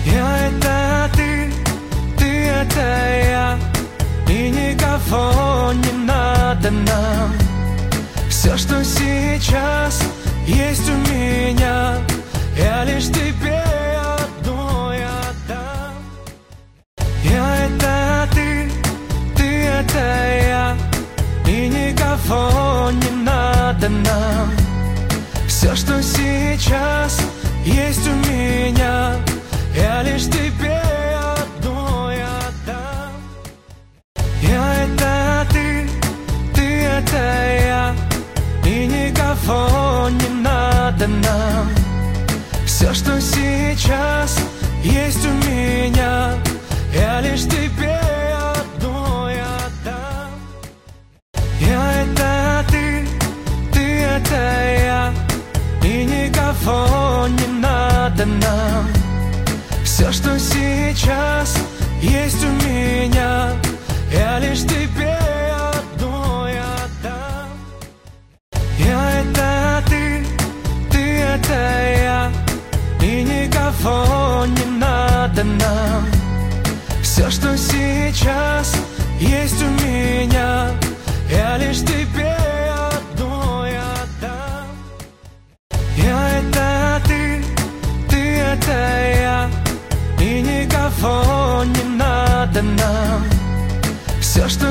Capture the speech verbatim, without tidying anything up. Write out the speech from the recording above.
Я это ты, ты это я, и никого не надо нам. Все, что сейчас есть у меня, я лишь тебе одной отдам. Я это ты, ты это я, и никого не надо нам. Все, что сейчас есть у меня, я лишь тебе одной отдам. Я это ты, ты это я, и никого не надо нам. Все, что сейчас есть у меня, я лишь тебе одной отдам. Я это ты, ты это я, и никого не надо нам. Все, что сейчас есть у меня, я лишь тебе одной отдам. Я это ты, ты это я, и никого не надо нам. Все, что сейчас есть у меня, я лишь тебе одной отдам. Я это ты, ты это я, и никого не надо нам. Все, что